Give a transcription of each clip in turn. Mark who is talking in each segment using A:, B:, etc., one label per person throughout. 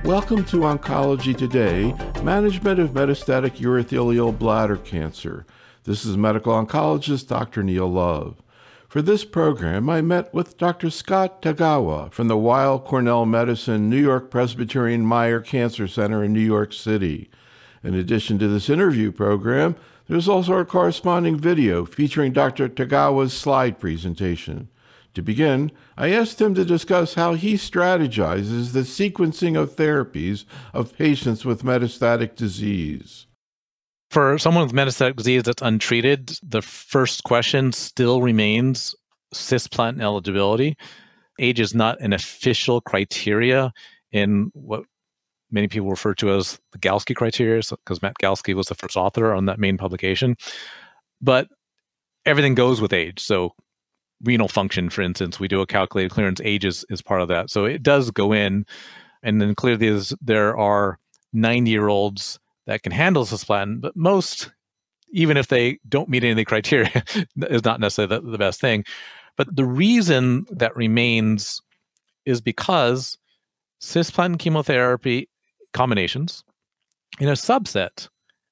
A: Welcome to Oncology Today, Management of Metastatic Urothelial Bladder Cancer. This is medical oncologist Dr. Neil Love. For this program, I met with Dr. Scott Tagawa from the Weill Cornell Medicine New York Presbyterian Meyer Cancer Center in New York City. In addition to this interview program, there's also a corresponding video featuring Dr. Tagawa's slide presentation. To begin, I asked him to discuss how he strategizes the sequencing of therapies of patients with metastatic disease.
B: For someone with metastatic disease that's untreated, the first question still remains cisplatin eligibility. Age is not an official criteria in what many people refer to as the Galsky criteria, because Matt Galsky was the first author on that main publication. But everything goes with age. So renal function, for instance, we do a calculated clearance. Age is part of that. So it does go in. And then clearly there are 90-year-olds that can handle cisplatin, but most, even if they don't meet any of the criteria, is not necessarily the best thing. But the reason that remains is because cisplatin chemotherapy combinations in a subset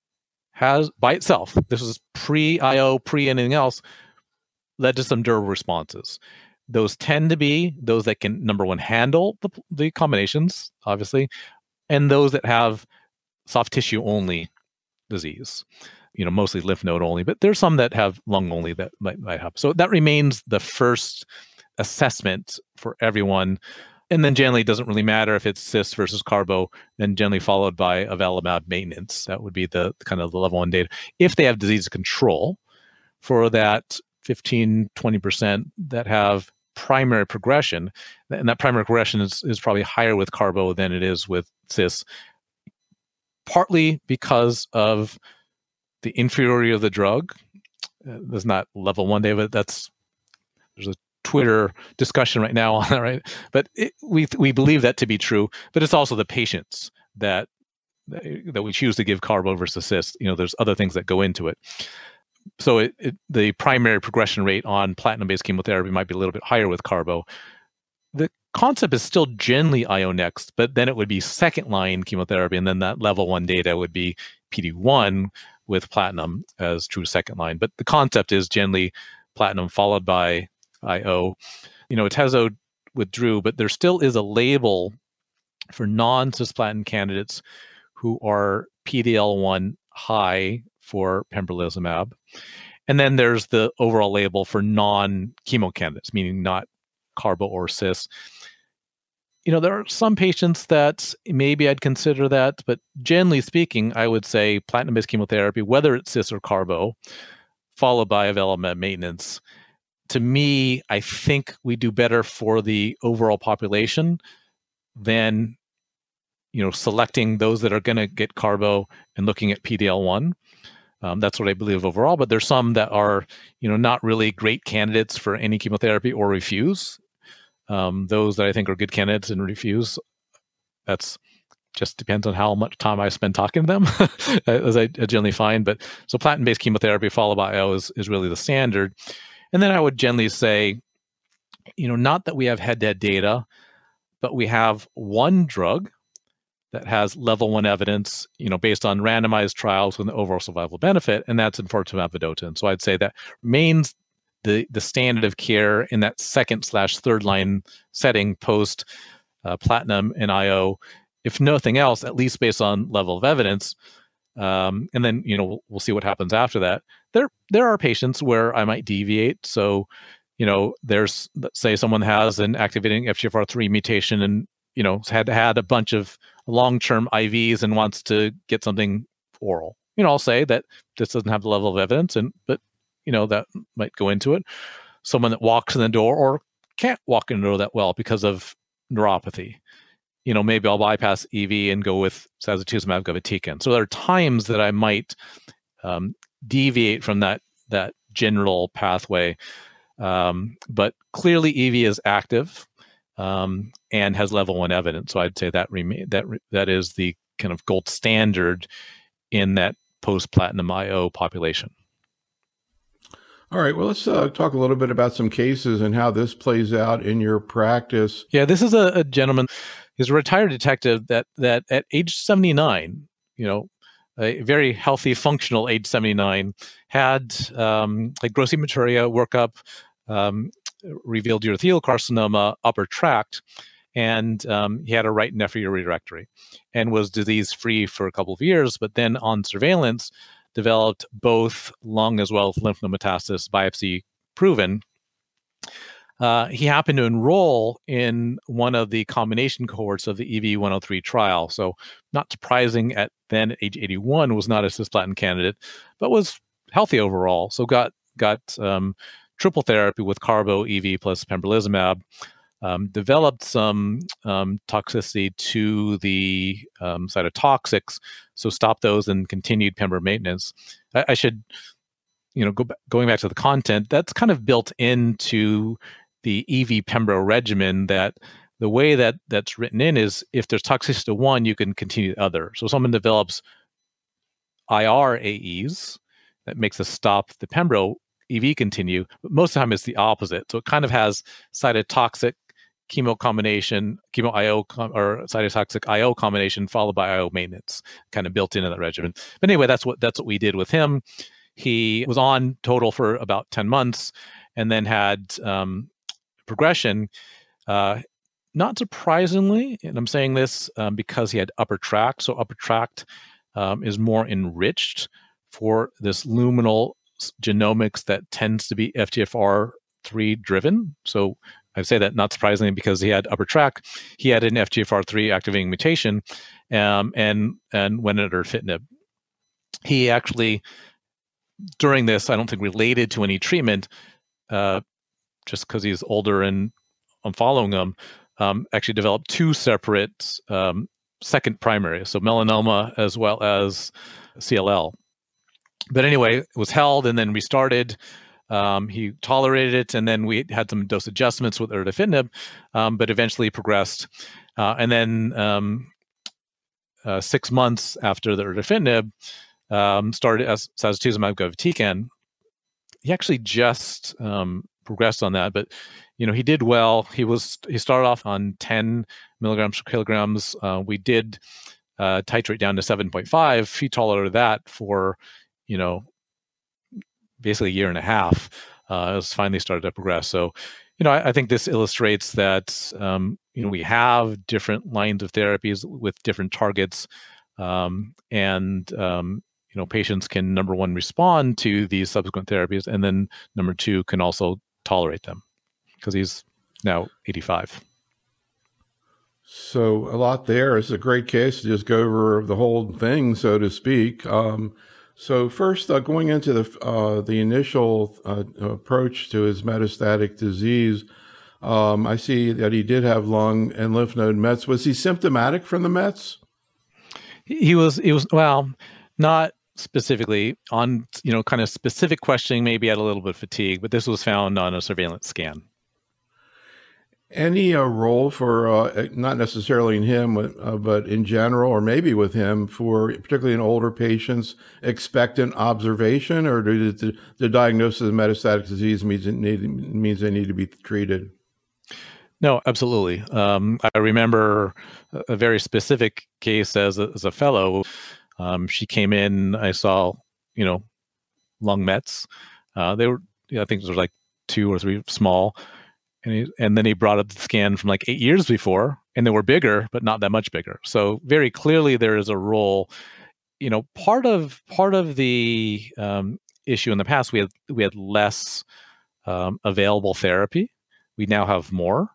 B: has, by itself, this is pre-IO, pre-anything else, led to some durable responses. Those tend to be those that can, number one, handle the combinations, obviously, and those that have soft tissue only disease, mostly lymph node only, but there's some that have lung only that might have. So that remains the first assessment for everyone. And then generally it doesn't really matter if it's cis versus carbo, then generally followed by avelumab maintenance. That would be the kind of the level 1 data. If they have disease control for that 15, 20% that have primary progression, and that primary progression is probably higher with carbo than it is with cis, partly because of the inferiority of the drug. There's not level 1 data, but there's a Twitter discussion right now on that, right? But we believe that to be true, but it's also the patients that we choose to give carbo versus cis. There's other things that go into it. So the primary progression rate on platinum-based chemotherapy might be a little bit higher with carbo. The concept is still generally IO next, but then it would be second-line chemotherapy, and then that level 1 data would be PD-1 with platinum as true second line. But the concept is generally platinum followed by IO. Atezo withdrew, but there still is a label for non-cisplatin candidates who are PD-L1 high for pembrolizumab. And then there's the overall label for non-chemo candidates, meaning not carbo or cis. There are some patients that maybe I'd consider that, but generally speaking, I would say platinum-based chemotherapy, whether it's cis or carbo, followed by avelumab maintenance. To me, I think we do better for the overall population than, selecting those that are going to get carbo and looking at PD-L1. That's what I believe overall, but there's some that are, not really great candidates for any chemotherapy or refuse. Those that I think are good candidates and refuse, that's just depends on how much time I spend talking to them, as I generally find. But so platinum-based chemotherapy followed by IO is really the standard. And then I would generally say, not that we have head-to-head data, but we have one drug that has level 1 evidence, based on randomized trials with an overall survival benefit, and that's enfortumab vedotin. So I'd say that remains the standard of care in that second/third line setting post platinum and IO, if nothing else, at least based on level of evidence. And then, we'll see what happens after that. There are patients where I might deviate. So, there's, let's say someone has an activating FGFR3 mutation and, had a bunch of long-term IVs and wants to get something oral. I'll say that this doesn't have the level of evidence, but that might go into it. Someone that walks in the door or can't walk in the door that well because of neuropathy. Maybe I'll bypass EV and go with sacituzumab govitecan. So there are times that I might deviate from that general pathway. But clearly EV is active and has level 1 evidence. So I'd say that is the kind of gold standard in that post-platinum IO population.
A: All right, well, let's talk a little bit about some cases and how this plays out in your practice.
B: Yeah, this is a gentleman. He's a retired detective that at age 79, a very healthy, functional age 79, had like gross hematuria workup, revealed urothelial carcinoma, upper tract, and he had a right nephroureterectomy and was disease-free for a couple of years, but then on surveillance developed both lung as well as lymph node metastasis, biopsy proven. He happened to enroll in one of the combination cohorts of the EV-103 trial. So not surprising, at then age 81 was not a cisplatin candidate, but was healthy overall. So got triple therapy with carbo, EV plus pembrolizumab. Developed some toxicity to the cytotoxics, so stopped those and continued pembro maintenance. I should, going back to the content, that's kind of built into the EV pembro regimen, that the way that's written in is if there's toxicity to one, you can continue the other. So someone develops IR AEs, that makes us stop the pembro, EV continue, but most of the time it's the opposite. So it kind of has cytotoxic chemo combination, chemo IO or cytotoxic IO combination followed by IO maintenance, kind of built into that regimen. But anyway, that's what we did with him. He was on total for about 10 months and then had progression. Not surprisingly, and I'm saying this because he had upper tract. So upper tract is more enriched for this luminal genomics that tends to be FGFR3 driven. So I say that not surprisingly because he had upper tract. He had an FGFR3 activating mutation, and went under erdafitinib. He actually, during this, I don't think related to any treatment, just because he's older and I'm following him, actually developed two separate second primaries, so melanoma as well as CLL. But anyway, it was held and then restarted. He tolerated it, and then we had some dose adjustments with erdafitinib, but eventually progressed. And then 6 months after the erdafitinib, started as sacituzumab govitecan. He actually just progressed on that, but he did well. He started off on 10 milligrams per kilograms. We did titrate down to 7.5. He tolerated that for basically a year and a half. It was finally started to progress. So, I think this illustrates that, we have different lines of therapies with different targets. And patients can, number one, respond to these subsequent therapies. And then number two, can also tolerate them, because he's now 85.
A: So a lot there. It's a great case to just go over the whole thing, so to speak. So first, going into the initial approach to his metastatic disease, I see that he did have lung and lymph node mets. Was he symptomatic from the mets?
B: He was, well, not specifically on, kind of specific questioning, maybe had a little bit of fatigue, but this was found on a surveillance scan.
A: Any role for, not necessarily in him, but in general, or maybe with him, for particularly in older patients, expectant observation, or the diagnosis of metastatic disease means they need to be treated?
B: No, absolutely. I remember a very specific case as a fellow. She came in, I saw, lung mets. They were, I think it was like 2 or 3 small. And then he brought up the scan from like 8 years before, and they were bigger, but not that much bigger. So very clearly there is a role. Part of the issue in the past, we had less available therapy. We now have more,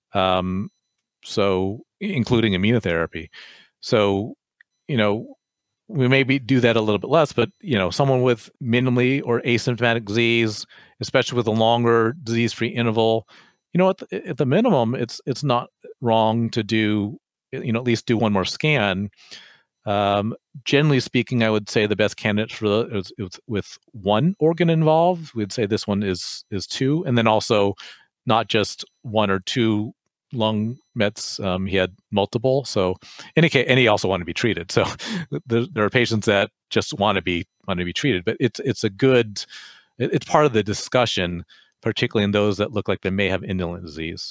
B: so including immunotherapy. So we maybe do that a little bit less, but someone with minimally or asymptomatic disease, especially with a longer disease-free interval, at the minimum, it's not wrong to do, at least do one more scan. Generally speaking, I would say the best candidate for is with one organ involved. We'd say this one is 2, and then also not just 1 or 2 lung mets. He had multiple. So and he also wanted to be treated. So there are patients that just want to be treated, but it's a good it's part of the discussion, particularly in those that look like they may have indolent disease.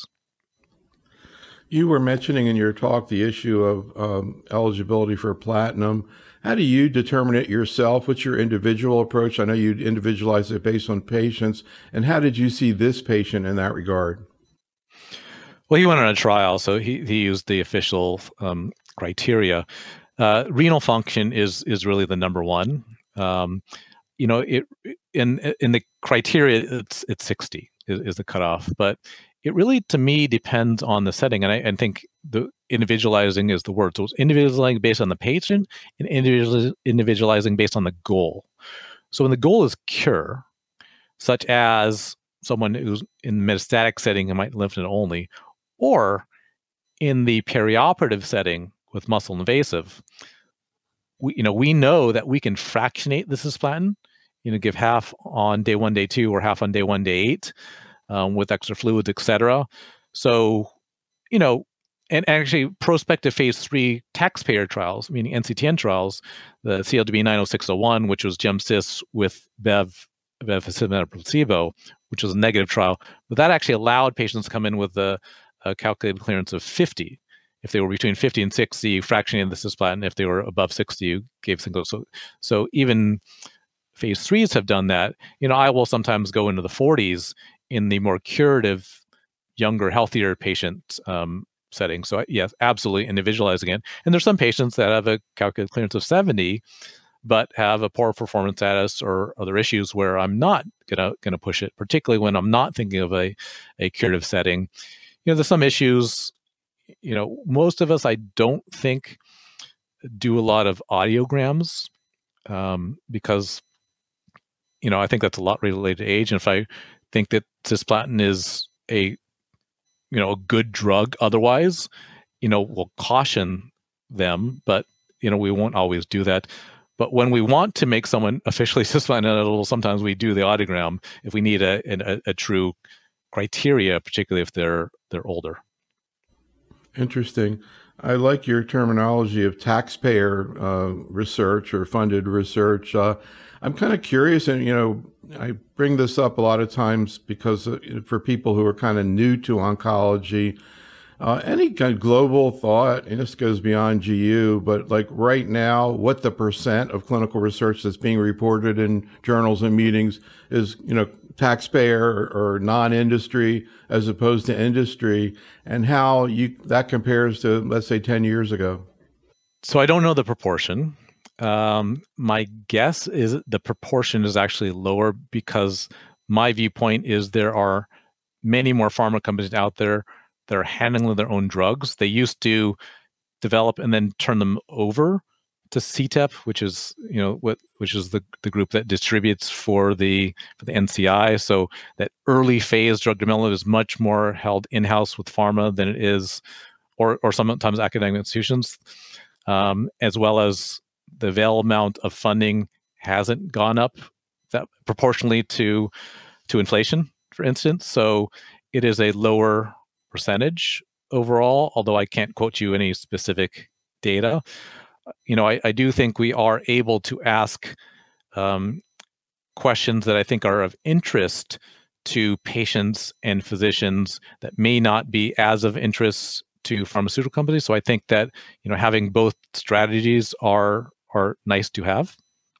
A: You were mentioning in your talk the issue of eligibility for platinum. How do you determine it yourself? What's your individual approach? I know you individualize it based on patients. And how did you see this patient in that regard?
B: Well, he went on a trial, so he used the official criteria. Renal function is really the number one. In the criteria, it's 60 is the cutoff, but it really, to me, depends on the setting, and I think the individualizing is the word. So it's individualizing based on the patient and individualizing based on the goal. So when the goal is cure, such as someone who's in the metastatic setting and might lymph node only, or in the perioperative setting with muscle invasive, we know that we can fractionate the cisplatin, give half on day 1, day 2, or half on day 1, day 8, with extra fluids, etc. So, and actually prospective phase 3 taxpayer trials, meaning NCTN trials, the CLDB 90601, which was GemCis with bevacizumab placebo, which was a negative trial, but that actually allowed patients to come in with a calculated clearance of 50. If they were between 50 and 60, you fractionated the cisplatin. If they were above 60, you gave single. So even phase 3s have done that. I will sometimes go into the 40s in the more curative, younger, healthier patient setting. So yes, absolutely individualizing it. And there's some patients that have a calculated clearance of 70, but have a poor performance status or other issues where I'm not gonna push it, particularly when I'm not thinking of a curative setting. There's some issues. Most of us, I don't think, do a lot of audiograms because, I think that's a lot related to age. And if I think that cisplatin is a good drug otherwise, we'll caution them, but, we won't always do that. But when we want to make someone officially cisplatin ineligible, sometimes we do the audiogram if we need a true criteria, particularly if they're older.
A: Interesting. I like your terminology of taxpayer research or funded research. I'm kind of curious, and I bring this up a lot of times because for people who are kind of new to oncology, any kind of global thought, and this goes beyond GU, but like right now, what the % of clinical research that's being reported in journals and meetings is, taxpayer or non-industry as opposed to industry, and how that compares to, let's say, 10 years ago?
B: So I don't know the proportion. My guess is the proportion is actually lower because my viewpoint is there are many more pharma companies out there that are handling their own drugs. They used to develop and then turn them over to CTEP, which is the group that distributes for the NCI. So that early phase drug development is much more held in-house with pharma than it is, or sometimes academic institutions, as well as the available amount of funding hasn't gone up that proportionally to inflation, for instance. So it is a lower percentage overall, although I can't quote you any specific data. I do think we are able to ask questions that I think are of interest to patients and physicians that may not be as of interest to pharmaceutical companies. So I think that having both strategies are nice to have.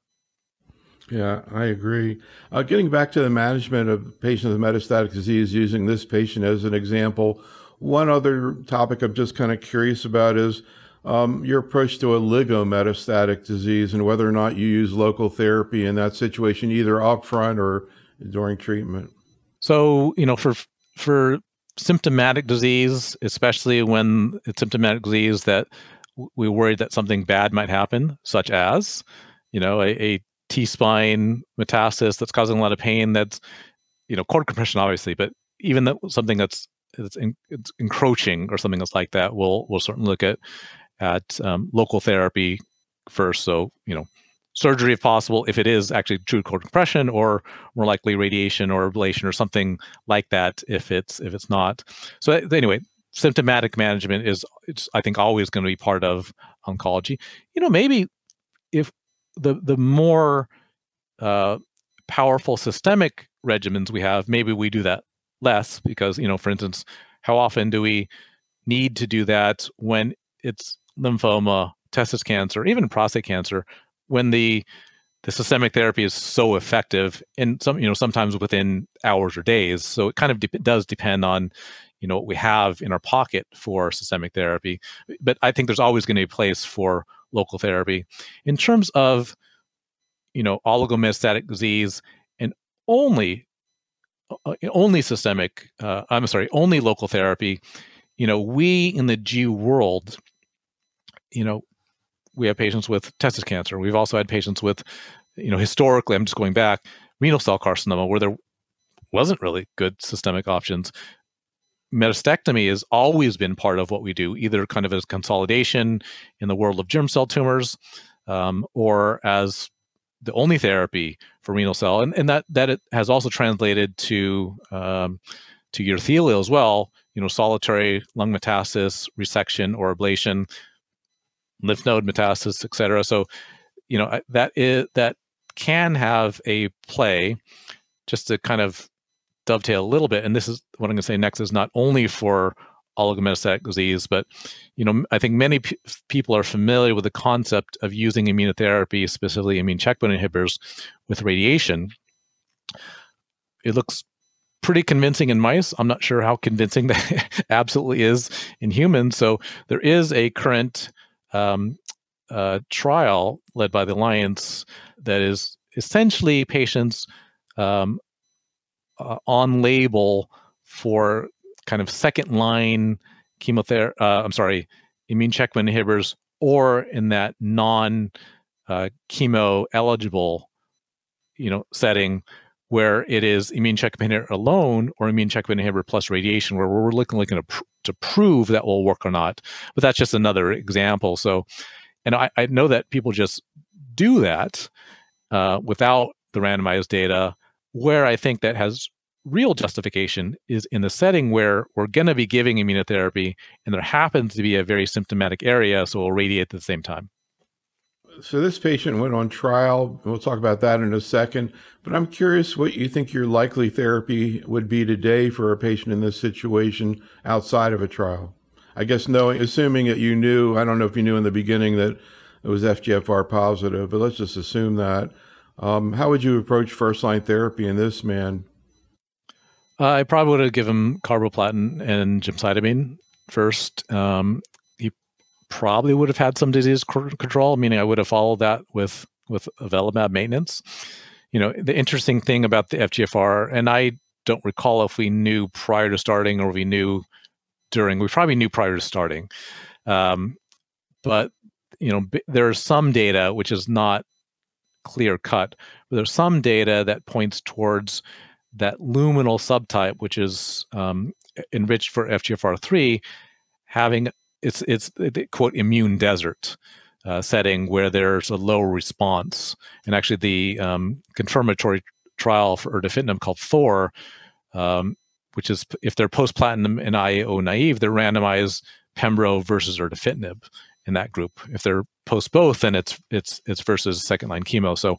A: Yeah, I agree. Getting back to the management of patients with metastatic disease, using this patient as an example, one other topic I'm just kind of curious about is your approach to oligometastatic disease and whether or not you use local therapy in that situation, either upfront or during treatment.
B: So, for symptomatic disease, especially when it's symptomatic disease that we're worried that something bad might happen, such as, a T-spine metastasis that's causing a lot of pain, that's, cord compression, obviously, but even that something it's encroaching or something else like that, we'll certainly look at local therapy first. So, surgery if possible, if it is actually true cord compression, or more likely radiation or ablation or something like that if it's not. So anyway, symptomatic management it's I think always going to be part of oncology. Maybe if the more powerful systemic regimens we have, maybe we do that less because, for instance, how often do we need to do that when it's lymphoma, testis cancer, even prostate cancer, when the systemic therapy is so effective and sometimes within hours or days. So it kind of does depend on, what we have in our pocket for systemic therapy. But I think there's always going to be a place for local therapy. In terms of, oligometastatic disease and only systemic, only local therapy, we in the GU world, we have patients with testis cancer. We've also had patients with, historically, I'm just going back, renal cell carcinoma, where there wasn't really good systemic options. Metastectomy has always been part of what we do, either kind of as consolidation in the world of germ cell tumors, or as the only therapy for renal cell, and that it has also translated to urothelial as well. Solitary lung metastasis, resection or ablation, lymph node metastasis, et cetera. So, that can have a play. Just to kind of dovetail a little bit, and this is what I'm going to say next, is not only for oligometastatic disease, but I think many people are familiar with the concept of using immunotherapy, specifically immune checkpoint inhibitors, with radiation. It looks pretty convincing in mice. I'm not sure how convincing that absolutely is in humans. So there is a current trial led by the Alliance that is essentially patients on label for kind of second line chemotherapy, immune checkpoint inhibitors, or in that non chemo eligible, setting where it is immune checkpoint inhibitor alone or immune checkpoint inhibitor plus radiation, where we're looking to prove that will work or not. But that's just another example. So, and I know that people just do that without the randomized data. Where I think that has real justification is in the setting where we're going to be giving immunotherapy and there happens to be a very symptomatic area, so we'll radiate at the same time.
A: So this patient went on trial. We'll talk about that in a second. But I'm curious what you think your likely therapy would be today for a patient in this situation outside of a trial. I guess assuming that you knew, I don't know if you knew in the beginning that it was FGFR positive, but let's just assume that. How would you approach first-line therapy in this man?
B: I probably would have given him carboplatin and gemcitabine first. He probably would have had some disease control, meaning I would have followed that with avelumab maintenance. The interesting thing about the FGFR, and I don't recall if we knew prior to starting or we knew during. We probably knew prior to starting, but there's some data which is not clear cut, but there's some data that points towards that luminal subtype, which is enriched for FGFR3, having it's quote immune desert setting where there's a low response. And actually, the confirmatory trial for erdafitinib called Thor, which is if they're post-platinum and IO naive, they're randomized pembro versus erdafitinib in that group. If they're post both, then it's versus second line chemo. So,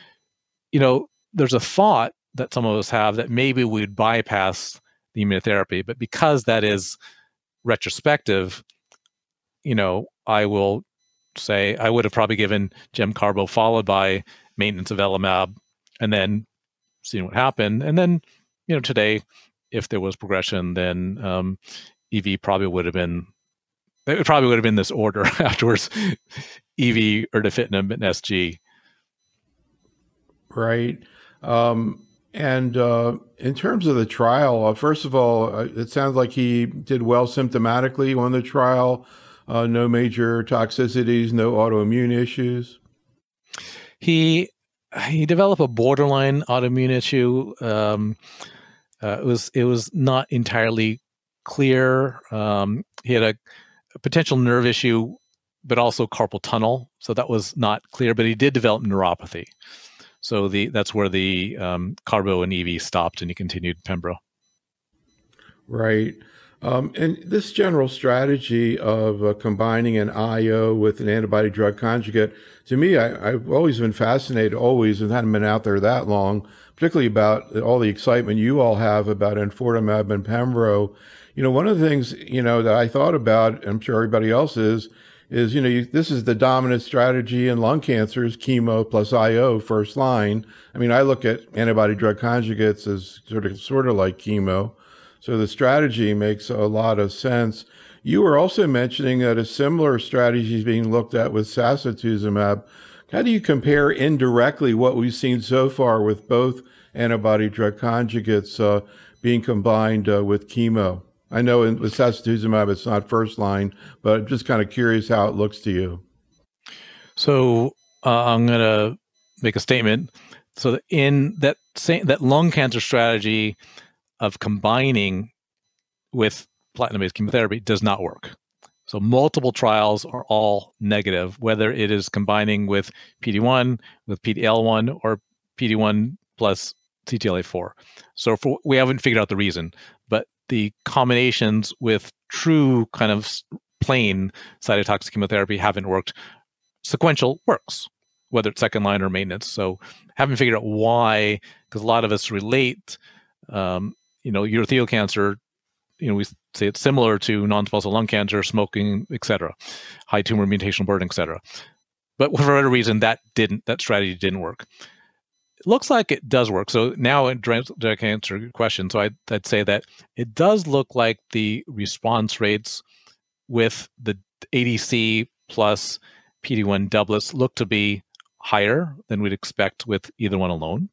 B: there's a thought that some of us have that maybe we'd bypass the immunotherapy, but because that is retrospective, I will say I would have probably given gem carbo followed by maintenance of avelumab and then seeing what happened. And then, today, if there was progression, then EV probably would have been. It probably would have been this order afterwards: EV, erdafitinib, and SG.
A: Right. And in terms of the trial, first of all, it sounds like he did well symptomatically on the trial. No major toxicities, no autoimmune issues.
B: He developed a borderline autoimmune issue. It was not entirely clear. He had a potential nerve issue, but also carpal tunnel. So that was not clear, but he did develop neuropathy. So that's where the carbo and EV stopped and he continued pembro.
A: Right. And this general strategy of combining an IO with an antibody drug conjugate, to me, I've always been fascinated, always, and hadn't been out there that long, particularly about all the excitement you all have about enfortumab and pembro. One of the things, that I thought about, and I'm sure everybody else is, this is the dominant strategy in lung cancers, chemo plus IO first line. I mean, I look at antibody drug conjugates as sort of like chemo. So the strategy makes a lot of sense. You were also mentioning that a similar strategy is being looked at with sacituzumab. How do you compare indirectly what we've seen so far with both antibody drug conjugates being combined with chemo? I know with sacituzumab it's not first line, but I'm just kind of curious how it looks to you.
B: So I'm going to make a statement. So in that lung cancer strategy of combining with platinum-based chemotherapy does not work. So multiple trials are all negative, whether it is combining with PD-1, with PD-L1, or PD-1 plus CTLA-4. So we haven't figured out the reason, but the combinations with true kind of plain cytotoxic chemotherapy haven't worked. Sequential works, whether it's second line or maintenance. So haven't figured out why, because a lot of us relate, urothelial cancer, we say it's similar to non-small cell lung cancer, smoking, et cetera, high tumor mutational burden, et cetera. But for whatever reason, that strategy didn't work. It looks like it does work. So now, to answer your question, so I'd say that it does look like the response rates with the ADC plus PD-1 doublets look to be higher than we'd expect with either one alone.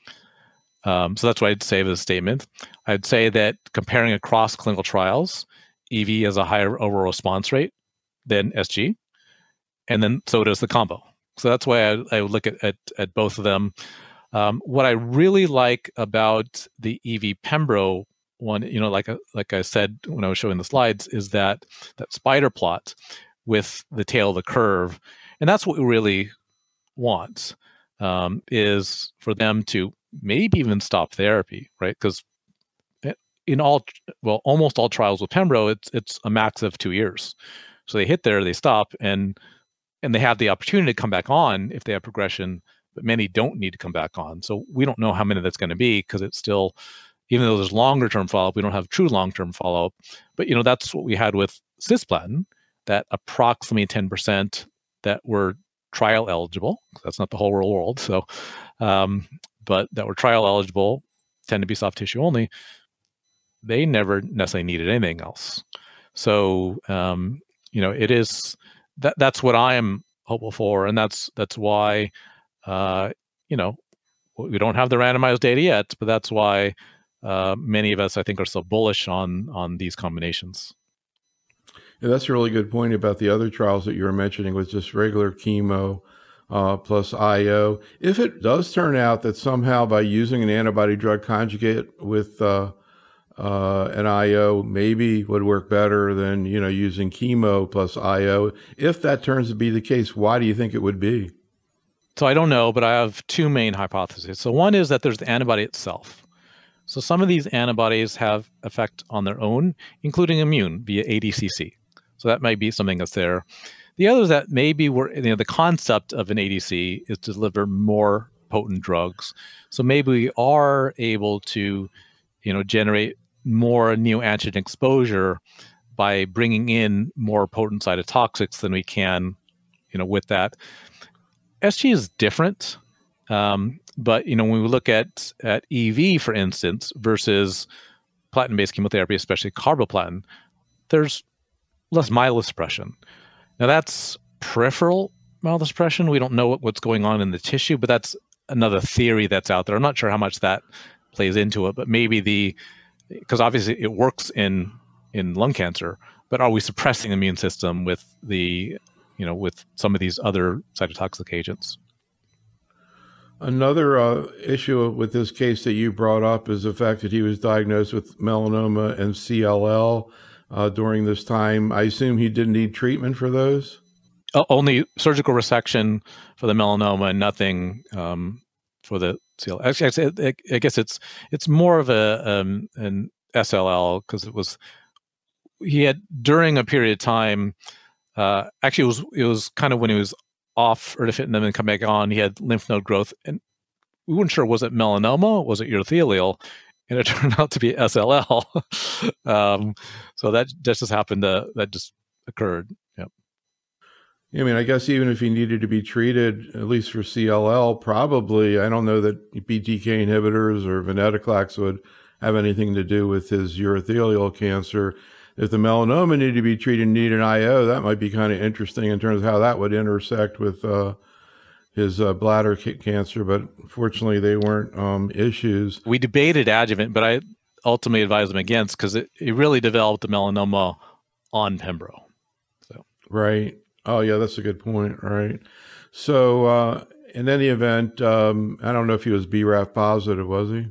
B: So that's what I'd say with the statement. I'd say that comparing across clinical trials, EV has a higher overall response rate than SG, and then so does the combo. So that's why I would look at both of them. What I really like about the EV Pembro one, like I said when I was showing the slides, is that spider plot with the tail of the curve, and that's what we really want, is for them to maybe even stop therapy, right? Because in almost all trials with Pembro, it's a max of 2 years. So they hit there, they stop, and they have the opportunity to come back on if they have progression, but many don't need to come back on. So we don't know how many that's going to be, because it's still, even though there's longer term follow-up, we don't have true long-term follow-up. But that's what we had with cisplatin, that approximately 10% that were trial eligible. That's not the whole real world. So, but that were trial eligible, tend to be soft tissue only. They never necessarily needed anything else. So, it is that's what I am hopeful for, and that's why, we don't have the randomized data yet, but that's why many of us, I think, are so bullish on these combinations.
A: Yeah, that's a really good point about the other trials that you were mentioning with just regular chemo plus IO. If it does turn out that somehow by using an antibody drug conjugate with an IO maybe would work better than using chemo plus IO, if that turns to be the case, why do you think it would be?
B: So I don't know, but I have two main hypotheses. So one is that there's the antibody itself. So some of these antibodies have effect on their own, including immune via ADCC. So that might be something that's there. The other is that maybe the concept of an ADC is to deliver more potent drugs. So maybe we are able to, generate more neoantigen exposure by bringing in more potent cytotoxics than we can, with that. SG is different, but when we look at EV, for instance, versus platinum-based chemotherapy, especially carboplatin, there's less myelosuppression. Now that's peripheral myelosuppression. We don't know what's going on in the tissue, but that's another theory that's out there. I'm not sure how much that plays into it, but maybe because obviously it works in lung cancer, but are we suppressing the immune system with with some of these other cytotoxic agents?
A: Another issue with this case that you brought up is the fact that he was diagnosed with melanoma and CLL during this time. I assume he didn't need treatment for those?
B: Only surgical resection for the melanoma and nothing for the CLL. Actually, I guess it's more of an SLL, because it was he had, during a period of time, actually it was kind of when he was off erdafitinib and come back on, he had lymph node growth, and we weren't sure, was it melanoma, was it urothelial, and it turned out to be SLL. So that just happened that just occurred. Yeah.
A: I mean, I guess even if he needed to be treated, at least for CLL, probably, I don't know that BTK inhibitors or venetoclax would have anything to do with his urothelial cancer. If the melanoma needed to be treated and needed an IO, that might be kind of interesting in terms of how that would intersect with his bladder cancer, but fortunately they weren't issues.
B: We debated adjuvant, but I ultimately advised him against because it really developed the melanoma on Pembro. So.
A: Right. Oh, yeah, that's a good point. Right. So in any event, I don't know if he was BRAF positive, was he?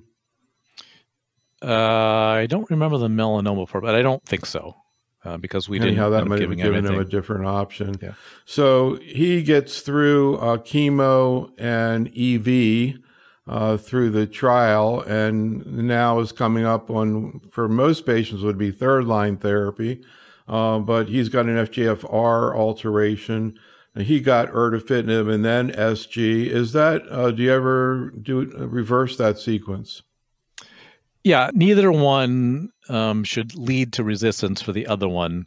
B: I don't remember the melanoma part, but I don't think so. Because we didn't.
A: Anyhow, that might have given him a different option.
B: Yeah.
A: So he gets through chemo and EV through the trial, and now is coming up on, for most patients, would be third line therapy. But he's got an FGFR alteration. And he got erdafitinib and then SG. Is that, do you ever reverse that sequence?
B: Yeah, neither one should lead to resistance for the other one.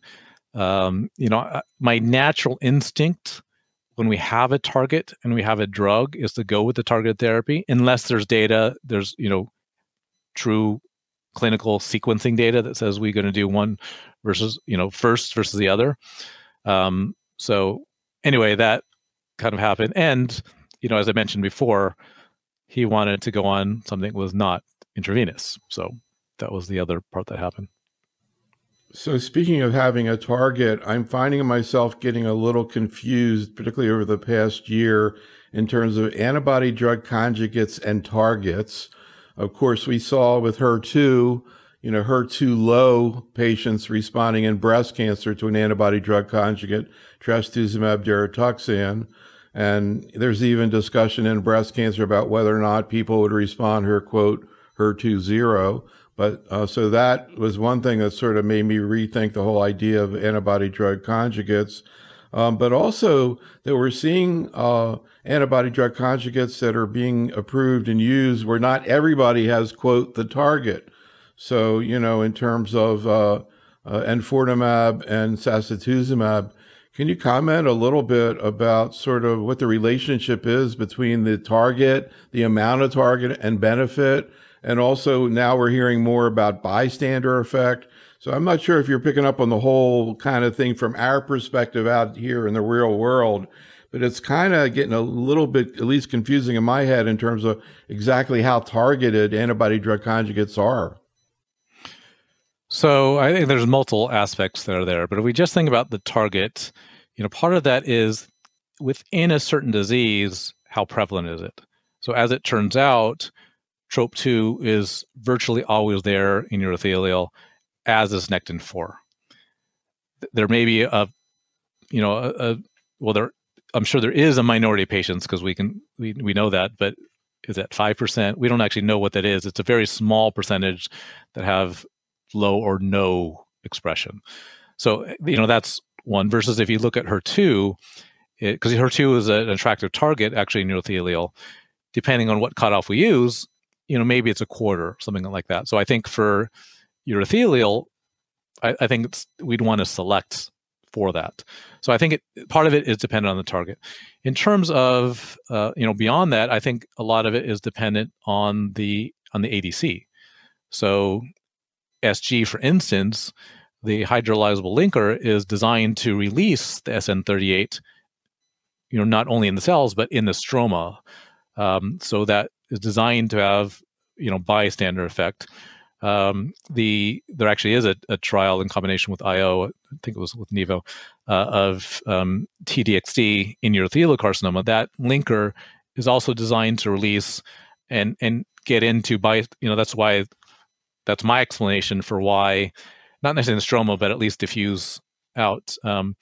B: My natural instinct when we have a target and we have a drug is to go with the targeted therapy, unless there's data, there's, true clinical sequencing data that says we're going to do one versus, first versus the other. So anyway, that kind of happened. And, as I mentioned before, he wanted to go on something that was not intravenous. So that was the other part that happened.
A: So speaking of having a target, I'm finding myself getting a little confused, particularly over the past year, in terms of antibody drug conjugates and targets. Of course, we saw with HER2, HER2 low patients responding in breast cancer to an antibody drug conjugate, trastuzumab deruxtecan. And there's even discussion in breast cancer about whether or not people would respond to her, quote, HER2 zero. But so that was one thing that sort of made me rethink the whole idea of antibody drug conjugates. But also that we're seeing antibody drug conjugates that are being approved and used where not everybody has, quote, the target. So, in terms of enfortumab and sacituzumab, can you comment a little bit about sort of what the relationship is between the target, the amount of target and benefit? And also now we're hearing more about bystander effect. So I'm not sure if you're picking up on the whole kind of thing from our perspective out here in the real world, but it's kind of getting a little bit, at least confusing in my head in terms of exactly how targeted antibody drug conjugates are.
B: So I think there's multiple aspects that are there, but if we just think about the target, part of that is within a certain disease, how prevalent is it? So as it turns out, TROP2 is virtually always there in urothelial, as is Nectin-4. There may be I'm sure there is a minority of patients because we know that, but is that 5%? We don't actually know what that is. It's a very small percentage that have low or no expression. So, that's one. Versus if you look at HER2, because HER2 is an attractive target actually in urothelial, depending on what cutoff we use, maybe it's a quarter, something like that. So I think for urothelial, I think we'd want to select for that. So I think part of it is dependent on the target. In terms of, beyond that, I think a lot of it is dependent on the ADC. So SG, for instance, the hydrolyzable linker is designed to release the SN38, not only in the cells, but in the stroma. So that is designed to have, bystander effect. There actually is a trial in combination with IO, I think it was with Nivo, of TDXD in urothelial carcinoma. That linker is also designed to release and get into that's my explanation for why, not necessarily in the stroma, but at least diffuse out,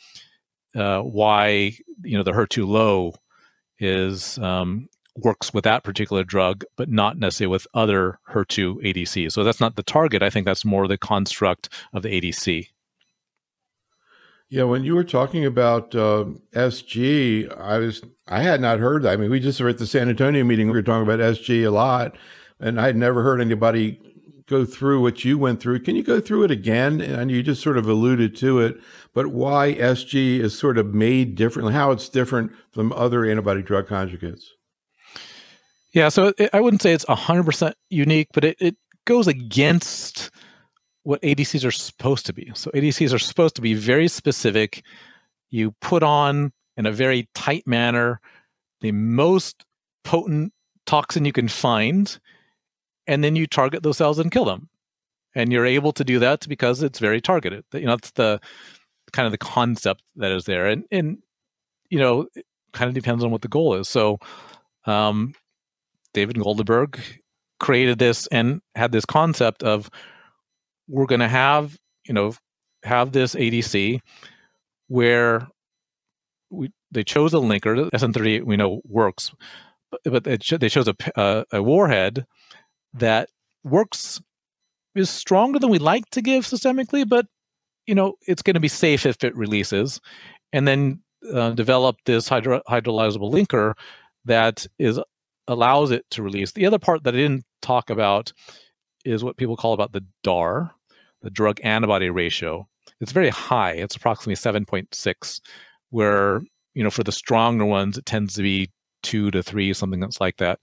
B: why, the HER2 low is, works with that particular drug, but not necessarily with other HER2 ADCs. So that's not the target. I think that's more the construct of the ADC.
A: Yeah, when you were talking about SG, I had not heard that. I mean, we just were at the San Antonio meeting. We were talking about SG a lot, and I had never heard anybody go through what you went through. Can you go through it again? And you just sort of alluded to it, but why SG is sort of made differently, how it's different from other antibody drug conjugates.
B: Yeah, so I wouldn't say it's 100% unique, but it goes against what ADCs are supposed to be. So ADCs are supposed to be very specific. You put on, in a very tight manner, the most potent toxin you can find, and then you target those cells and kill them. And you're able to do that because it's very targeted. It's the kind of the concept that is there. And it kind of depends on what the goal is. So David Goldberg created this and had this concept of, we're going to have this ADC where they chose a linker. SN38 we know works, but they chose a warhead that is stronger than we like to give systemically, but it's going to be safe if it releases, and then develop this hydrolyzable linker that allows it to release. The other part that I didn't talk about is what people call about the DAR, the drug antibody ratio. It's very high. It's approximately 7.6, where, for the stronger ones, it tends to be 2 to 3, something that's like that.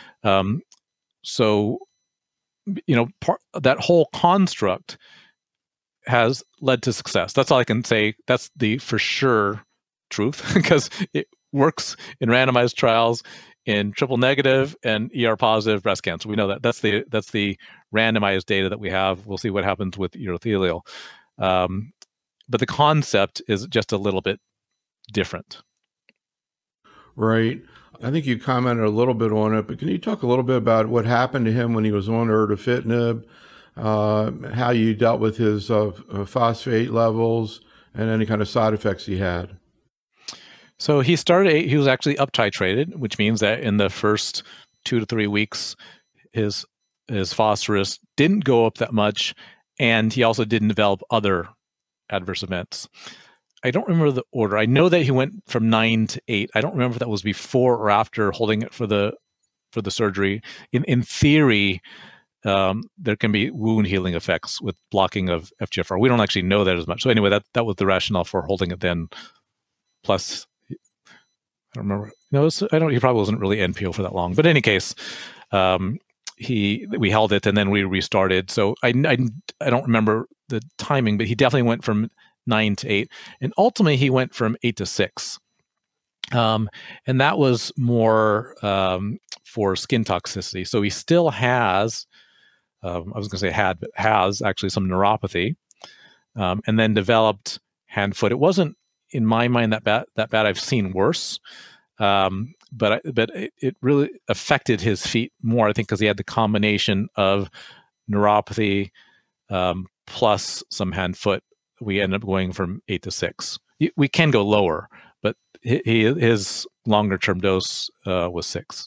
B: So, that whole construct has led to success. That's all I can say. That's the for sure truth, because it works in randomized trials in triple negative and ER positive breast cancer. We know that. That's the randomized data that we have. We'll see what happens with urothelial. But the concept is just a little bit different.
A: Right. I think you commented a little bit on it, but can you talk a little bit about what happened to him when he was on erdafitinib, how you dealt with his phosphate levels, and any kind of side effects he had?
B: So he was actually up-titrated, which means that in the first 2 to 3 weeks, his phosphorus didn't go up that much, and he also didn't develop other adverse events. I don't remember the order. I know that he went from 9 to 8. I don't remember if that was before or after holding it for the surgery. In theory, there can be wound healing effects with blocking of FGFR. We don't actually know that as much. So anyway, that was the rationale for holding it then. Plus, I don't remember. He probably wasn't really NPO for that long. But in any case, we held it and then we restarted. So I don't remember the timing, but he definitely went from 9 to 8, and ultimately he went from 8 to 6. And that was more for skin toxicity. So he still has, I was going to say had, but has actually some neuropathy, and then developed hand-foot. It wasn't, in my mind, that bad. I've seen worse, but it really affected his feet more, I think, because he had the combination of neuropathy plus some hand-foot. We ended up going from 8 to 6. We can go lower, but his longer-term dose was 6.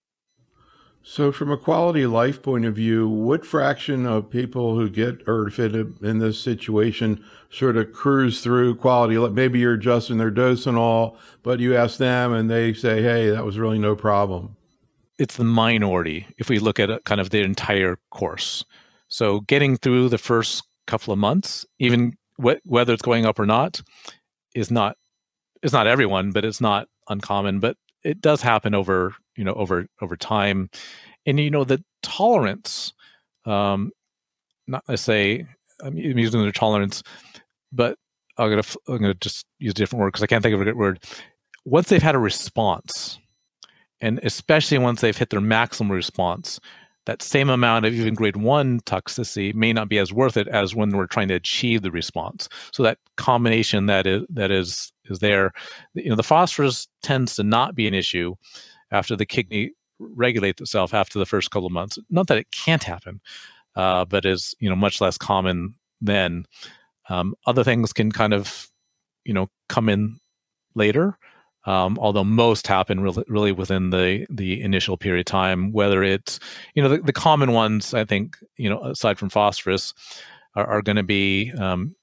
A: So from a quality of life point of view, what fraction of people who get erdafitinib in this situation sort of cruise through quality? Maybe you're adjusting their dose and all, but you ask them and they say, hey, that was really no problem.
B: It's the minority if we look at kind of the entire course. So getting through the first couple of months, even whether it's going up or not, it's not everyone, but it's not uncommon. But it does happen over time, and the tolerance. Not to say I'm using the tolerance, but I'm gonna just use a different word because I can't think of a good word. Once they've had a response, and especially once they've hit their maximum response, that same amount of even grade 1 toxicity may not be as worth it as when we're trying to achieve the response. So that combination that is there, the phosphorus tends to not be an issue after the kidney regulates itself after the first couple of months. Not that it can't happen, but is much less common then. Other things can kind of come in later. Although most happen really within the initial period of time, whether it's, the common ones, I think, aside from phosphorus, are going to be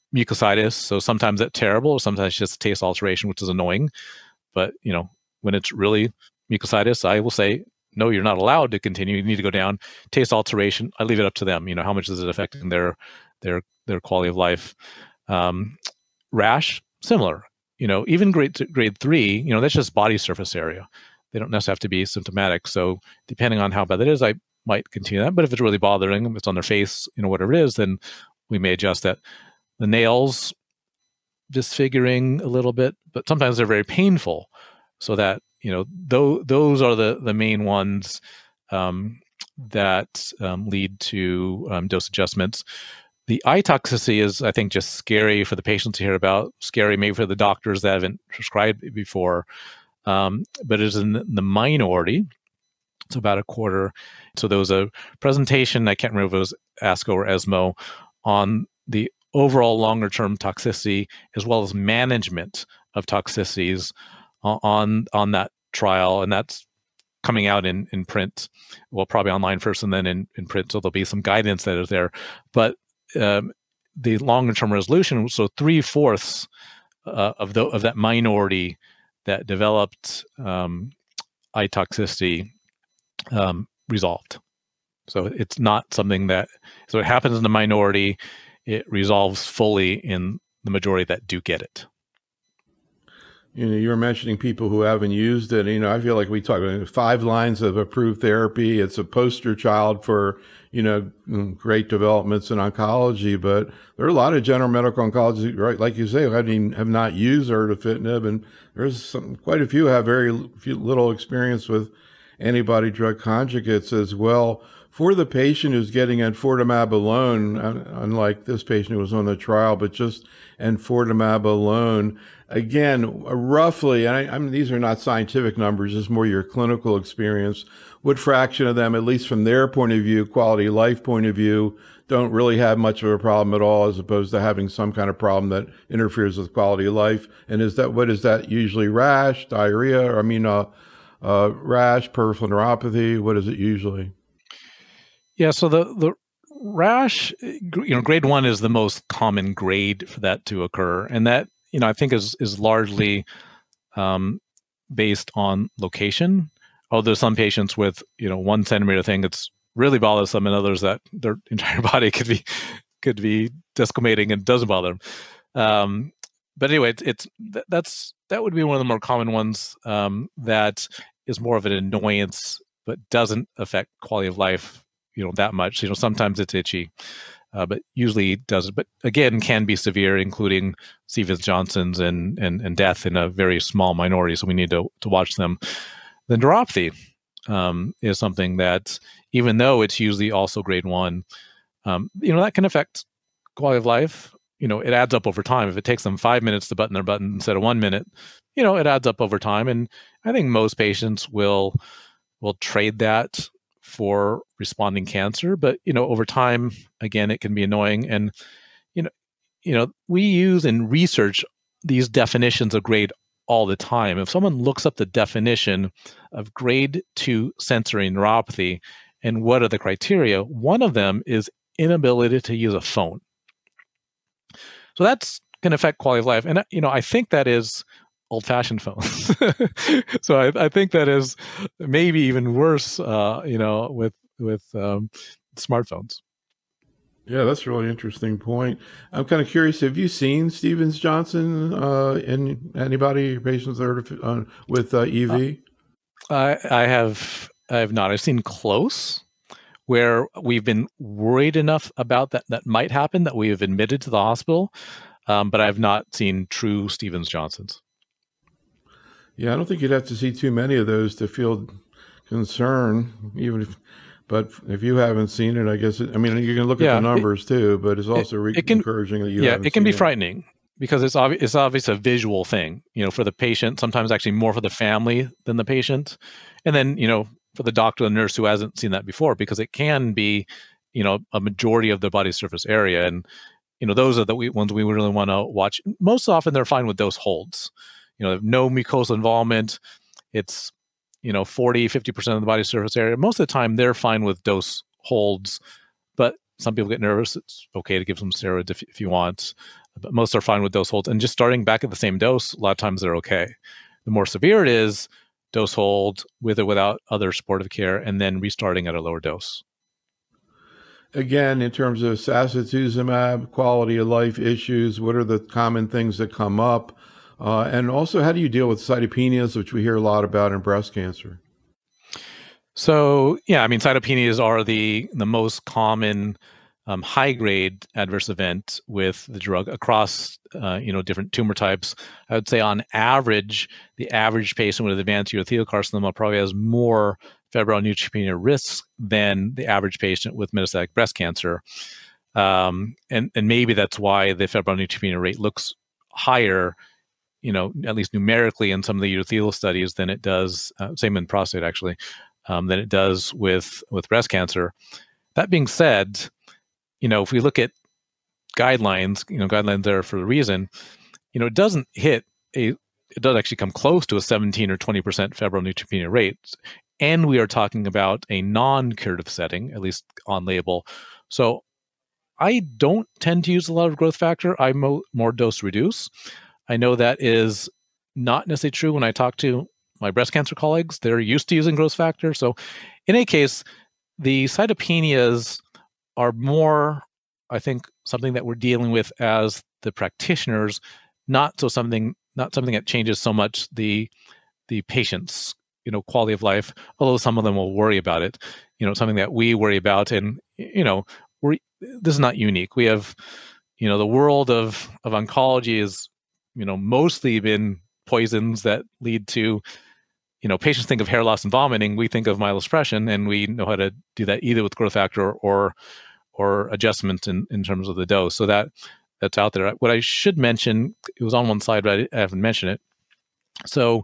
B: mucositis. So sometimes that's terrible, sometimes it's just taste alteration, which is annoying. But, when it's really mucositis, I will say, no, you're not allowed to continue. You need to go down. Taste alteration, I leave it up to them. How much is it affecting their quality of life? Rash, similar. Even grade 3, that's just body surface area. They don't necessarily have to be symptomatic. So depending on how bad it is, I might continue that. But if it's really bothering them, it's on their face, whatever it is, then we may adjust that. The nails disfiguring a little bit, but sometimes they're very painful. So that, those are the main ones that lead to dose adjustments. The eye toxicity is, I think, just scary for the patients to hear about, scary maybe for the doctors that haven't prescribed it before, but it is in the minority. It's about a quarter. So there was a presentation, I can't remember if it was ASCO or ESMO, on the overall longer-term toxicity as well as management of toxicities on that trial, and that's coming out in print. Well, probably online first and then in print, so there'll be some guidance that is there. But the longer-term resolution, so 3/4 of that minority that developed eye toxicity resolved. So it's not something so it happens in the minority. It resolves fully in the majority that do get it.
A: You were mentioning people who haven't used it. I feel like we talk about 5 lines of approved therapy. It's a poster child for, great developments in oncology. But there are a lot of general medical oncologists, right, like you say, who have not used erdafitinib, and there's quite a few who have very little experience with antibody drug conjugates as well. For the patient who's getting enfortumab alone, unlike this patient who was on the trial, but just enfortumab alone, again, roughly, and these are not scientific numbers, it's more your clinical experience, what fraction of them, at least from their point of view, quality of life point of view, don't really have much of a problem at all, as opposed to having some kind of problem that interferes with quality of life? And what is that usually? Rash, diarrhea, rash, peripheral neuropathy? What is it usually?
B: Yeah, so the rash, grade 1 is the most common grade for that to occur. And that, I think is largely based on location. Although some patients with, 1 centimeter thing, it's really bothersome, and others that their entire body could be desquamating and doesn't bother them. But anyway, that would be one of the more common ones that is more of an annoyance, but doesn't affect quality of life that much. Sometimes it's itchy, but usually doesn't. But again, can be severe, including Stevens-Johnson's and death in a very small minority. So we need to watch them. The neuropathy is something that, even though it's usually also grade 1, that can affect quality of life. It adds up over time. If it takes them 5 minutes to button their button instead of 1 minute, it adds up over time. And I think most patients will trade that for responding cancer, but over time, again, it can be annoying. And we use in research these definitions of grade all the time. If someone looks up the definition of grade 2 sensory neuropathy and what are the criteria, one of them is inability to use a phone. So that's can affect quality of life, and I think that is old-fashioned phones. So I think that is maybe even worse, with smartphones.
A: Yeah, that's a really interesting point. I'm kind of curious, have you seen Stevens-Johnson in anybody, patients with EV?
B: I have not. I've seen close, where we've been worried enough about that might happen that we have admitted to the hospital, but I have not seen true Stevens-Johnsons.
A: Yeah, I don't think you'd have to see too many of those to feel concern, but if you haven't seen it, I guess, you can look at the numbers too, but it's also encouraging that you haven't seen it. Yeah,
B: it can be frightening because it's obviously a visual thing, for the patient, sometimes actually more for the family than the patient. And then, for the doctor and nurse who hasn't seen that before, because it can be, a majority of the body surface area. And, those are the ones we really want to watch. Most often they're fine with dose holds. No mucosal involvement. It's, 40, 50% of the body surface area. Most of the time they're fine with dose holds, but some people get nervous. It's okay to give some steroids if you want, but most are fine with dose holds. And just starting back at the same dose, a lot of times they're okay. The more severe it is, dose hold with or without other supportive care, and then restarting at a lower dose.
A: Again, in terms of sacituzumab, quality of life issues, what are the common things that come up? And also, how do you deal with cytopenias, which we hear a lot about in breast cancer?
B: So, yeah, I mean, cytopenias are the most common high-grade adverse event with the drug across, different tumor types. I would say on average, the average patient with advanced urothelial carcinoma probably has more febrile neutropenia risks than the average patient with metastatic breast cancer. And maybe that's why the febrile neutropenia rate looks higher, at least numerically in some of the urothelial studies than it does, same in prostate actually, than it does with breast cancer. That being said, if we look at guidelines, guidelines there for a reason, it doesn't actually come close to a 17 or 20% febrile neutropenia rate. And we are talking about a non-curative setting, at least on label. So I don't tend to use a lot of growth factor. I more dose reduce. I know that is not necessarily true when I talk to my breast cancer colleagues. They're used to using growth factor. So in any case, the cytopenias are more, I think, something that we're dealing with as the practitioners, not something that changes so much the patient's quality of life, although some of them will worry about it. Something that we worry about, and this is not unique. We have, the world of oncology is, mostly been poisons that lead to, patients think of hair loss and vomiting. We think of myelosuppression, and we know how to do that either with growth factor or adjustments in terms of the dose. So that's out there. What I should mention, it was on one slide, but I haven't mentioned it. So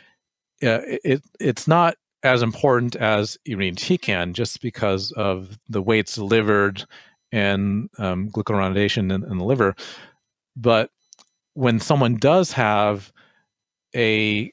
B: it's not as important as irinotecan just because of the way it's delivered and glucuronidation in the liver. But when someone does have is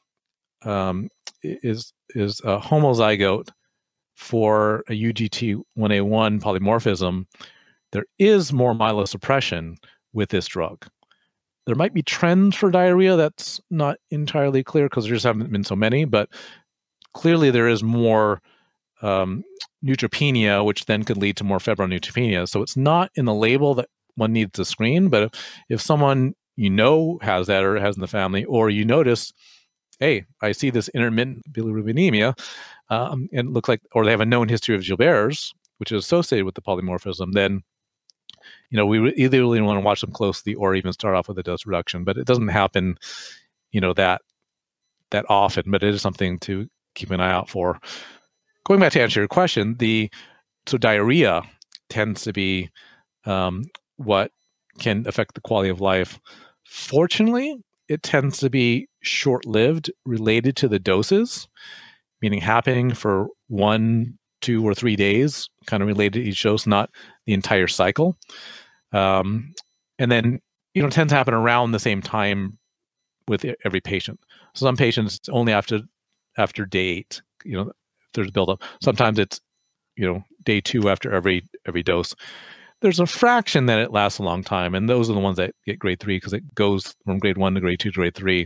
B: a homozygote for a UGT1A1 polymorphism, there is more myelosuppression with this drug. There might be trends for diarrhea. That's not entirely clear because there just haven't been so many, but clearly there is more neutropenia, which then could lead to more febrile neutropenia. So it's not in the label that one needs to screen, but if someone has that or has in the family, or you notice, hey, I see this intermittent bilirubinemia, and looks like, or they have a known history of Gilbert's, which is associated with the polymorphism, then we either really want to watch them closely or even start off with a dose reduction. But it doesn't happen, that often. But it is something to keep an eye out for. Going back to answer your question, so diarrhea tends to be what can affect the quality of life. Fortunately, it tends to be short-lived, related to the doses, meaning happening for 1, 2, or 3 days, kind of related to each dose, not the entire cycle. And then, tends to happen around the same time with every patient. So some patients only after day 8, there's buildup. Sometimes it's, day 2 after every dose. There's a fraction that it lasts a long time, and those are the ones that get grade 3 because it goes from grade 1 to grade 2 to grade 3.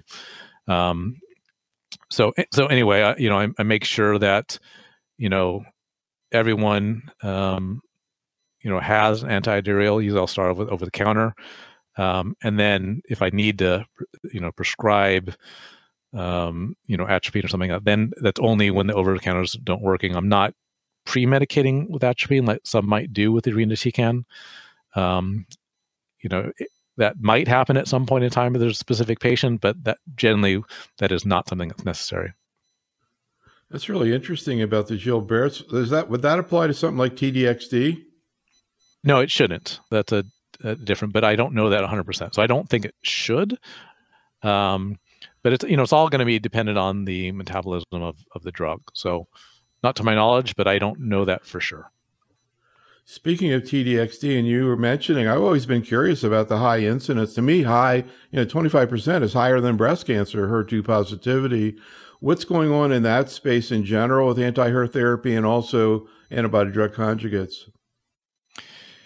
B: So anyway, I make sure that, everyone, has antidiarrheal. Usually I'll start over the counter. And then if I need to, prescribe, atropine or something, then that's only when the over-the-counters don't working. I'm not pre-medicating with atropine like some might do with irinotecan. That might happen at some point in time if there's a specific patient, but that is not something that's necessary.
A: That's really interesting about the Gilbert's. Would that apply to something like TDXD?
B: No, it shouldn't. That's a different, but I don't know that 100%. So I don't think it should. But it's all going to be dependent on the metabolism of the drug. So not to my knowledge, but I don't know that for sure.
A: Speaking of TDXD, and you were mentioning, I've always been curious about the high incidence. To me, 25% is higher than breast cancer, HER2 positivity. What's going on in that space in general with anti-HER therapy and also antibody drug conjugates?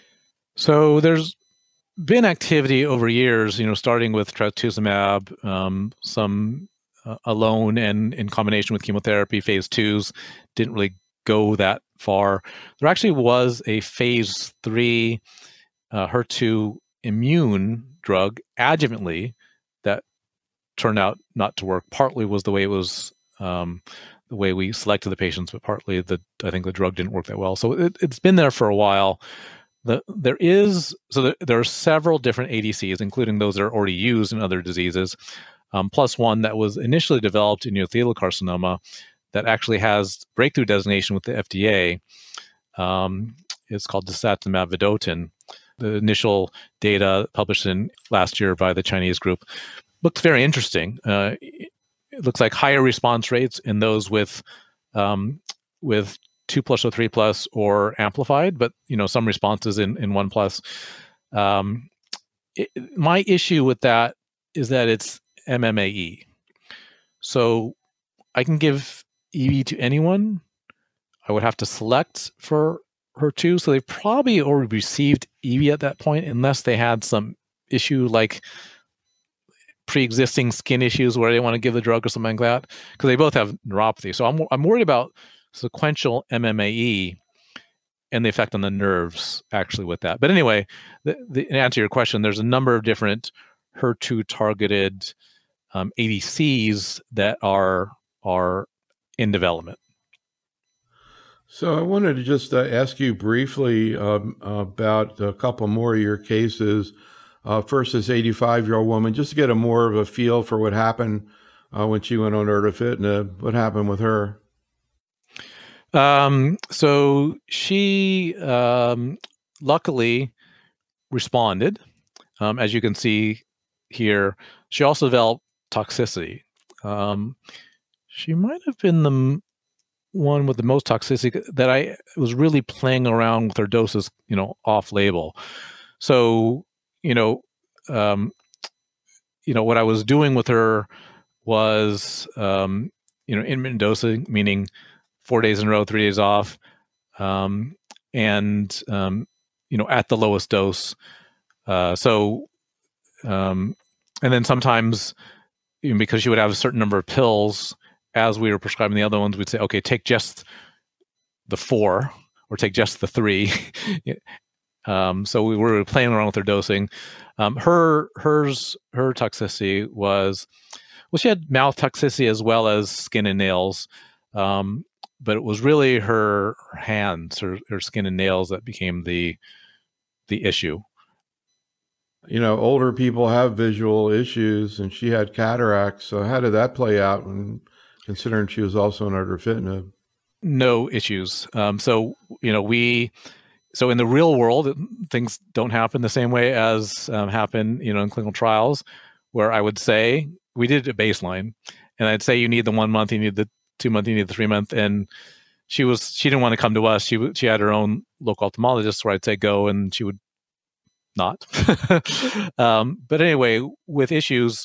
B: So there's been activity over years, starting with trastuzumab, some alone and in combination with chemotherapy. Phase 2s didn't really go that far. There actually was a phase 3 HER2 immune drug adjuvantly that turned out not to work. Partly was the way it was, the way we selected the patients, but partly I think the drug didn't work that well. So it's been there for a while. There are several different ADCs, including those that are already used in other diseases, plus one that was initially developed in urothelial carcinoma that actually has breakthrough designation with the FDA. It's called dasatinib vedotin. The initial data published in last year by the Chinese group looks very interesting. It looks like higher response rates in those with 2+ or 3+ or amplified, but some responses in 1+. My issue with that is that it's MMAE. So I can give EV to anyone. I would have to select for HER2. So they probably already received EV at that point, unless they had some issue like pre-existing skin issues where they want to give the drug or something like that, because they both have neuropathy. So I'm worried about sequential MMAE and the effect on the nerves actually with that. But anyway, to answer your question, there's a number of different HER2 targeted ADCs that are in development.
A: So I wanted to just ask you briefly about a couple more of your cases. First, this 85-year-old woman, just to get more of a feel for what happened when she went on erdafitinib. What happened with her?
B: So she luckily responded. As you can see here, she also developed toxicity. She might have been the one with the most toxicity that I was really playing around with her doses, off label. So, what I was doing with her was, intermittent dosing, meaning 4 days in a row, 3 days off, and at the lowest dose. And then sometimes, because she would have a certain number of pills, as we were prescribing the other ones, we'd say, okay, take just the 4 or take just the 3. So we were playing around with her dosing. Her toxicity was, she had mouth toxicity as well as skin and nails. But it was really her hands, her skin and nails that became the issue.
A: Older people have visual issues, and she had cataracts. So how did that play out, considering she was also on erdafitinib?
B: No issues. So in the real world, things don't happen the same way as happen, in clinical trials, where I would say we did a baseline, and I'd say you need the 1 month, you need the 2 month, you need the 3 month, and she didn't want to come to us. She had her own local ophthalmologist where I'd say go, and she would not. But anyway, with issues,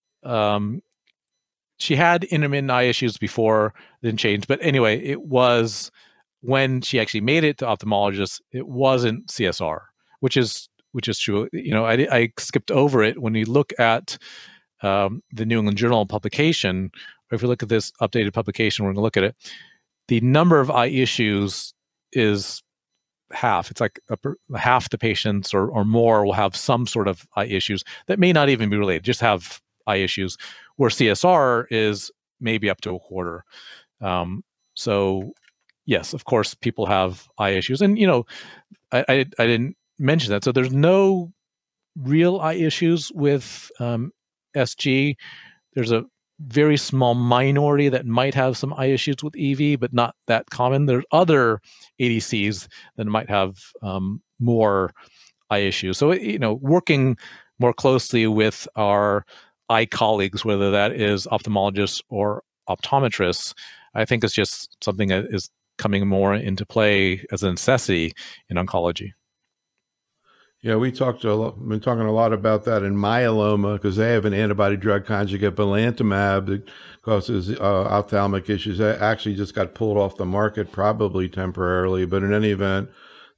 B: she had intermittent eye issues before, didn't change. But anyway, it was when she actually made it to ophthalmologists, it wasn't CSR, which is true. I skipped over it. When you look at the New England Journal publication, or if you look at this updated publication, we're going to look at it. The number of eye issues is half. It's like half the patients or more will have some sort of eye issues that may not even be related, just have eye issues, where CSR is maybe up to a quarter. So yes, of course, people have eye issues. And, I didn't mention that. So there's no real eye issues with SG. There's a very small minority that might have some eye issues with EV, but not that common. There's other ADCs that might have more eye issues. So, working more closely with our eye colleagues, whether that is ophthalmologists or optometrists, I think it's just something that is coming more into play as a necessity in oncology.
A: Yeah, we've been talking a lot about that in myeloma, because they have an antibody drug conjugate, belantamab, that causes ophthalmic issues. That actually just got pulled off the market, probably temporarily. But in any event,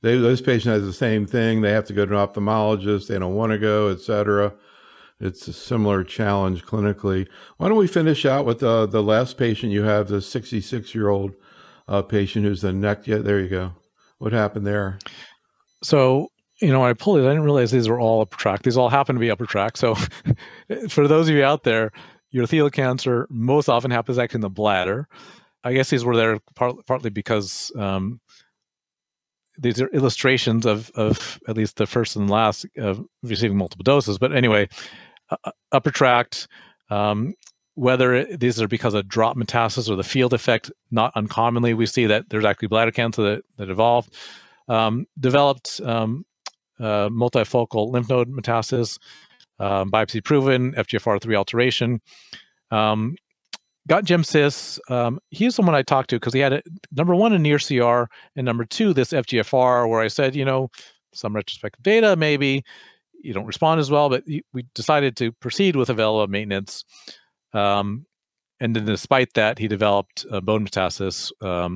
A: those patients have the same thing. They have to go to an ophthalmologist. They don't want to go, et cetera. It's a similar challenge clinically. Why don't we finish out with the last patient you have, the 66-year-old patient who's the neck. Yeah, there you go. What happened there?
B: So, when I pulled it, I didn't realize these were all upper tract. These all happen to be upper tract. So for those of you out there, urothelial cancer most often happens actually in the bladder. I guess these were there partly because these are illustrations of at least the first and last of receiving multiple doses. But anyway, upper tract, whether these are because of drop metastasis or the field effect, not uncommonly we see that there's actually bladder cancer that evolved, developed multifocal lymph node metastasis, biopsy proven, FGFR3 alteration. Got GemCis. He's someone I talked to because he had number one, a near CR, and number two, this FGFR, where I said, some retrospective data, maybe you don't respond as well, but we decided to proceed with avelumab maintenance. And then despite that, he developed bone metastasis,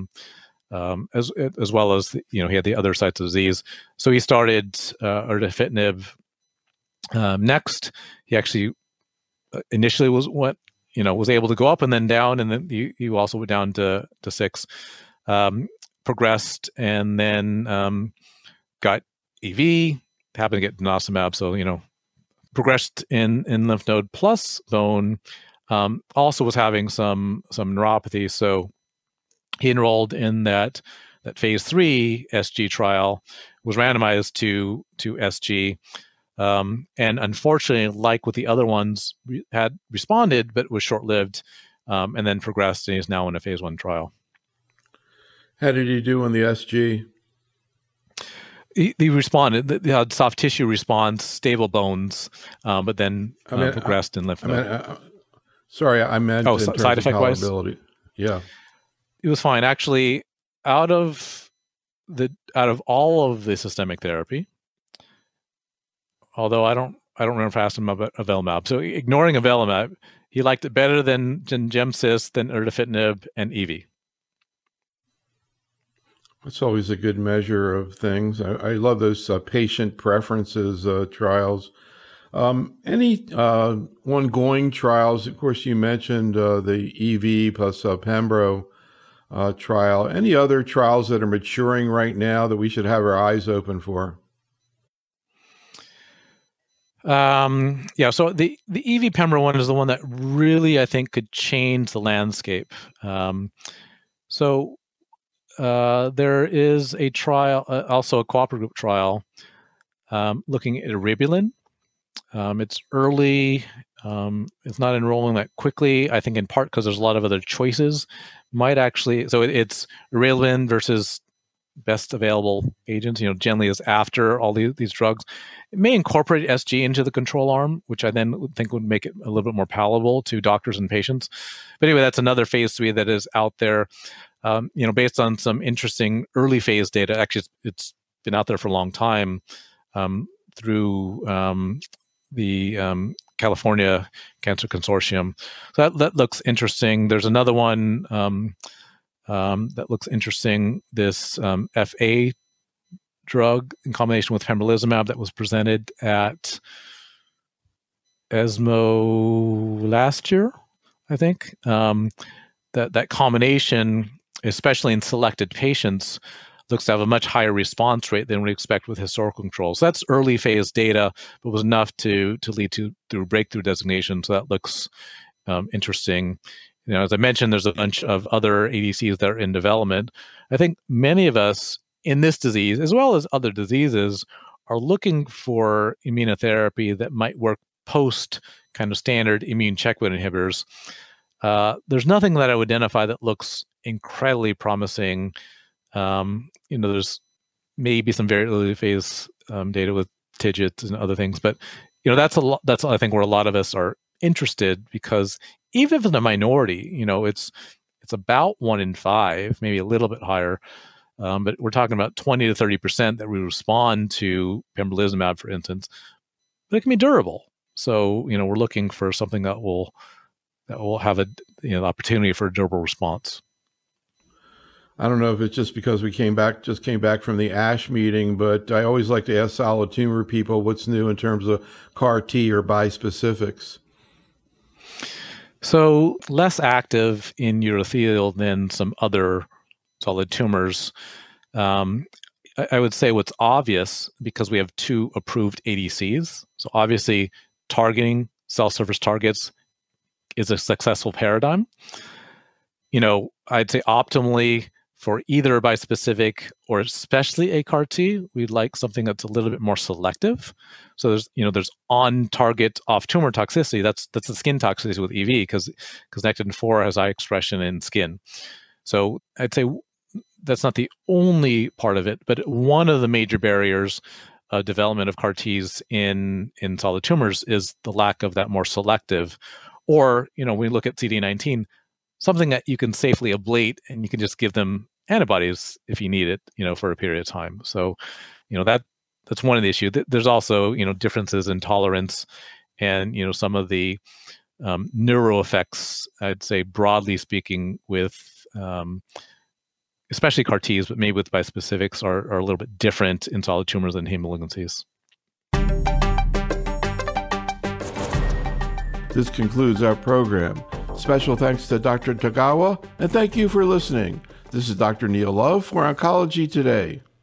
B: as well as, he had the other sites of disease. So he started erdafitinib next. He actually initially was able to go up and then down, and then he also went down to 6, progressed, and then got EV, happened to get denosumab, so progressed in lymph node plus bone. Also was having some neuropathy, so he enrolled in that phase 3 SG trial, was randomized to SG. And unfortunately, like with the other ones, had responded, but was short-lived, and then progressed, and he's now in a phase 1 trial.
A: How did he do on the SG?
B: He responded. He had soft tissue response, stable bones, but then progressed in lymph node.
A: Sorry, I meant in terms
B: side effect wise.
A: Yeah, it
B: was fine. Actually, out of all of the systemic therapy, although I don't remember fast about avelumab. So ignoring avelumab, he liked it better than GemCis, than erdafitinib and EV.
A: It's always a good measure of things. I love those patient preferences trials. Any ongoing trials? Of course, you mentioned the EV plus Pembro trial. Any other trials that are maturing right now that we should have our eyes open for?
B: So the EV Pembro one is the one that really, I think, could change the landscape. There is a trial, also a cooperative trial, looking at eribulin. It's early. It's not enrolling that quickly, I think in part because there's a lot of other choices. It's eribulin versus best available agents, generally is after all these drugs. It may incorporate SG into the control arm, which I then would think would make it a little bit more palatable to doctors and patients. But anyway, that's another phase 3 that is out there, based on some interesting early phase data. Actually, it's been out there for a long time, through the California Cancer Consortium. So that looks interesting. There's another one that looks interesting, this FA drug in combination with pembrolizumab that was presented at ESMO last year, I think. That combination, especially in selected patients, looks to have a much higher response rate than we expect with historical controls. So that's early phase data, but was enough to lead to breakthrough designation. So that looks interesting. As I mentioned, there's a bunch of other ADCs that are in development. I think many of us in this disease, as well as other diseases, are looking for immunotherapy that might work post kind of standard immune checkpoint inhibitors. There's nothing that I would identify that looks incredibly promising. There's maybe some very early phase data with TIGIT and other things, but that's I think where a lot of us are interested, because even if it's a minority, it's about 1 in 5, maybe a little bit higher, but we're talking about 20 to 30% that we respond to pembrolizumab, for instance, but it can be durable. So we're looking for something that will have a opportunity for a durable response.
A: I don't know if it's just because we came back from the ASH meeting, but I always like to ask solid tumor people what's new in terms of CAR T or bispecifics.
B: So less active in urothelial than some other solid tumors. I would say what's obvious, because we have 2 approved ADCs. So obviously targeting cell surface targets is a successful paradigm. I'd say optimally for either a bispecific or especially a CAR T, we'd like something that's a little bit more selective. So there's on-target off-tumor toxicity. That's the skin toxicity with EV because Nectin-4 has high expression in skin. So I'd say that's not the only part of it, but one of the major barriers of development of CAR Ts in solid tumors is the lack of that more selective, or when we look at CD19, something that you can safely ablate and you can just give them antibodies if you need it, for a period of time. So, that's one of the issues. There's also, differences in tolerance and, some of the neuro effects, I'd say broadly speaking, with especially CAR Ts, but maybe with bispecifics are a little bit different in solid tumors than heme malignancies.
A: This concludes our program. Special thanks to Dr. Tagawa, and thank you for listening. This is Dr. Neil Love for Oncology Today.